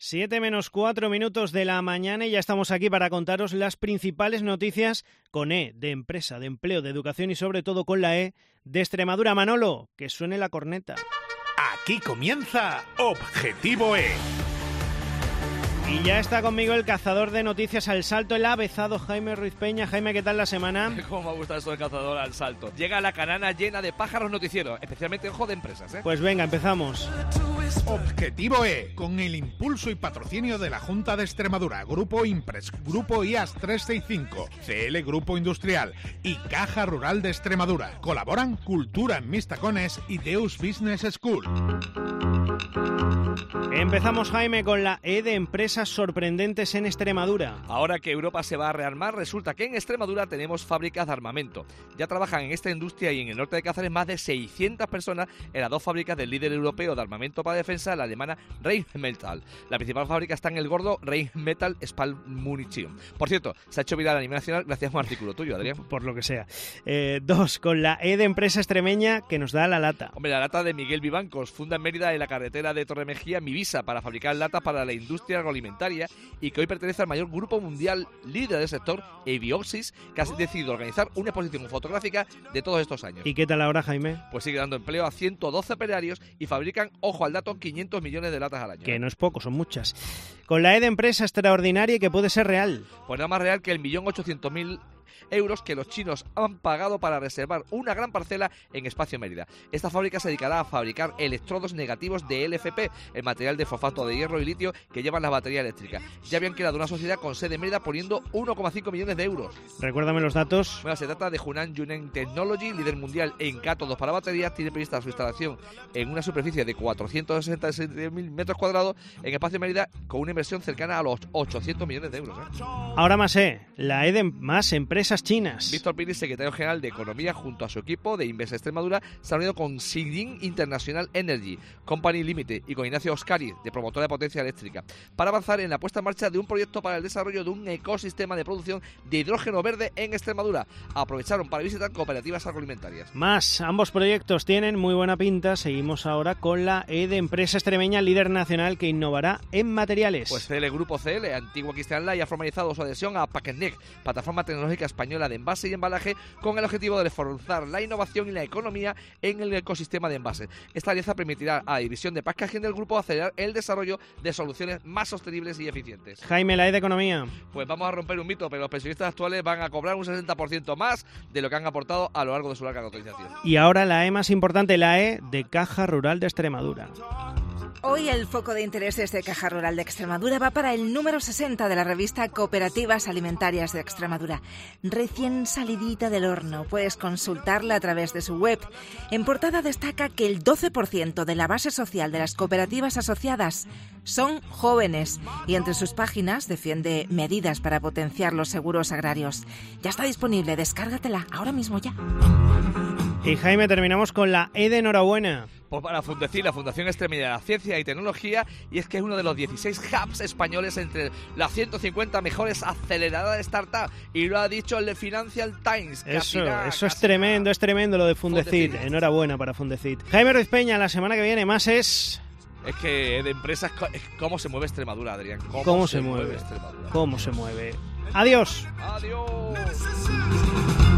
7:04 de la mañana y ya estamos aquí para contaros las principales noticias con E de empresa, de empleo, de educación y sobre todo con la E de Extremadura. Manolo, que suene la corneta. Aquí comienza Objetivo E. Y ya está conmigo el cazador de noticias al salto, el avezado Jaime Ruiz Peña. Jaime, ¿qué tal la semana? ¿Cómo me gusta esto del cazador al salto? Llega la canana llena de pájaros noticieros, especialmente ojo de empresas, ¿eh? Pues venga, empezamos. Objetivo E, con el impulso y patrocinio de la Junta de Extremadura, Grupo Impress, Grupo IAS 365, CL Grupo Industrial y Caja Rural de Extremadura. Colaboran Cultura en Mis Tacones y Deus Business School. Empezamos, Jaime, con la E de empresas sorprendentes en Extremadura. Ahora que Europa se va a rearmar, resulta que en Extremadura tenemos fábricas de armamento. Ya trabajan en esta industria y en el norte de Cáceres más de 600 personas en las dos fábricas del líder europeo de armamento para defensa, la alemana Rheinmetall. La principal fábrica está en el gordo Rheinmetall Spalmunition. Por cierto, se ha hecho viral a nivel nacional gracias a un artículo tuyo, Adrián. Por lo que sea. Dos, con la E de empresa extremeña que nos da la lata. Hombre, la lata de Miguel Vivancos, funda en Mérida, en la carretera de Torremejía, Mivisa, para fabricar latas para la industria agroalimentaria y que hoy pertenece al mayor grupo mundial líder del sector, Ebioxis, que ha decidido organizar una exposición fotográfica de todos estos años. ¿Y qué tal ahora, Jaime? Pues sigue dando empleo a 112 operarios y fabrican, ojo al dato, 500 millones de latas al año. Que no es poco, son muchas. Con la E de empresa extraordinaria y que puede ser real. Pues nada más real que el 1.800.000 euros que los chinos han pagado para reservar una gran parcela en Espacio Mérida. Esta fábrica se dedicará a fabricar electrodos negativos de LFP, el material de fosfato de hierro y litio que llevan las baterías eléctricas. Ya habían creado una sociedad con sede en Mérida poniendo 1,5 millones de euros. Recuérdame los datos. Bueno, se trata de Hunan Yunen Technology, líder mundial en cátodos para baterías. Tiene prevista su instalación en una superficie de 466.000 metros cuadrados en Espacio Mérida con una inversión cercana a los 800 millones de euros. Ahora más E, la E de más empresas chinas. Víctor Piri, secretario general de Economía, junto a su equipo de Inves Extremadura, se ha unido con Xinjiang International Energy Company Limited y con Ignacio Oscari, de promotora de potencia eléctrica, para avanzar en la puesta en marcha de un proyecto para el desarrollo de un ecosistema de producción de hidrógeno verde en Extremadura. Aprovecharon para visitar cooperativas agroalimentarias. Más, ambos proyectos tienen muy buena pinta. Seguimos ahora con la E de empresa extremeña líder nacional que innovará en materiales. Pues CL Grupo CL, antiguo Cristian Lai, ha formalizado su adhesión a Packetnic, plataforma tecnológica española de envase y embalaje, con el objetivo de reforzar la innovación y la economía en el ecosistema de envases. Esta alianza permitirá a la división de packaging del grupo acelerar el desarrollo de soluciones más sostenibles y eficientes. Jaime, la E de economía. Pues vamos a romper un mito, pero los pensionistas actuales van a cobrar un 60% más de lo que han aportado a lo largo de su larga cotización. Y ahora la E más importante, la E de Caja Rural de Extremadura. Hoy el foco de intereses de Caja Rural de Extremadura va para el número 60 de la revista Cooperativas Alimentarias de Extremadura. Recién salidita del horno, puedes consultarla a través de su web. En portada destaca que el 12% de la base social de las cooperativas asociadas son jóvenes y entre sus páginas defiende medidas para potenciar los seguros agrarios. Ya está disponible, descárgatela ahora mismo ya. Y Jaime, terminamos con la E de enhorabuena. Pues para Fundecir, la Fundación Extremeña de la Ciencia y Tecnología, y es que es uno de los 16 hubs españoles entre las 150 mejores aceleradoras de startup, y lo ha dicho el Financial Times. Eso es tremendo lo de Fundecir. Enhorabuena para Fundecir. Jaime Ruiz Peña, la semana que viene más es... Es que de empresas, ¿cómo se mueve Extremadura, Adrián? ¿Cómo se mueve? Extremadura? ¿Cómo se mueve? Adiós. Adiós.